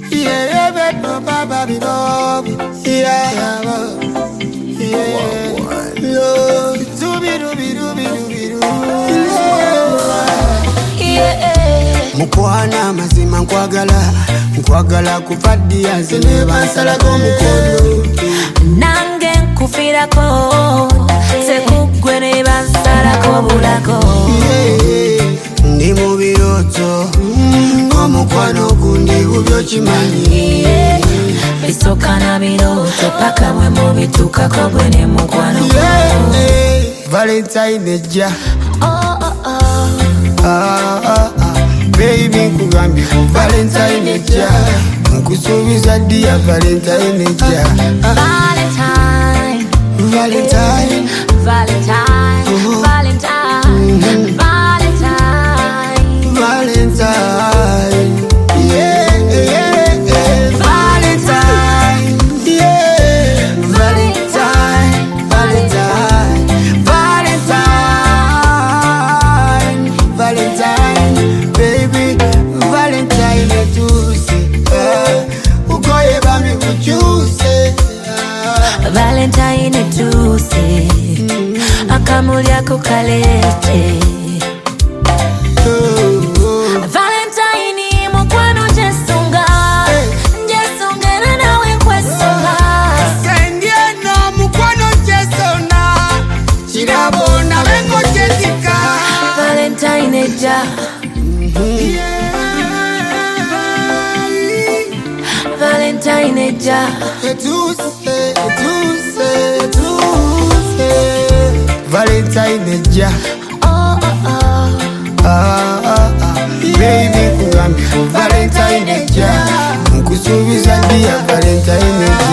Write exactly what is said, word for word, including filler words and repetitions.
Yeah, baby, baba, baby, yeah, yeah, love, dooby, dooby, dooby, dooby, yeah. Mukwana mazima nkwagala, nkwagala kufadia zene bansala ko mukono. Nange nkufirako, sekugwe ne bansala ko bulako. Ndi mu biroto, omukwano gundi gubyo kimanyi. Bisoka na biroto paka mwe mu bitukako gwe ne mukwano gwo. Valentine ejja. Oh oh oh. Ah ah ah. Baby kugambi Valentine ejja. Nkusubiza dia Valentine ejja. Valentine, Valentine, Valentine, uh-huh. Valentine, mm-hmm. Valentine, Valentine, yeah, yeah, yeah. Valentine, yeah, Valentine, Valentine, Valentine, Valentine, baby, Valentine etuuse, ukoye bami kuchuse. Valentine etuuse, akamuli ako kalete. Valentine mukwano jesunga, jesungera nawe nkwesunga. Sendieno mukwano jesona, chirabona bengo jessica. Valentine ejja. Valentine ejja. Etuuse, etuuse, etuuse. Valentine ejja. Oh oh oh. Ah ah ah. Baby kugambi Valentine ejja. Nkusubiza dia Valentine ejja.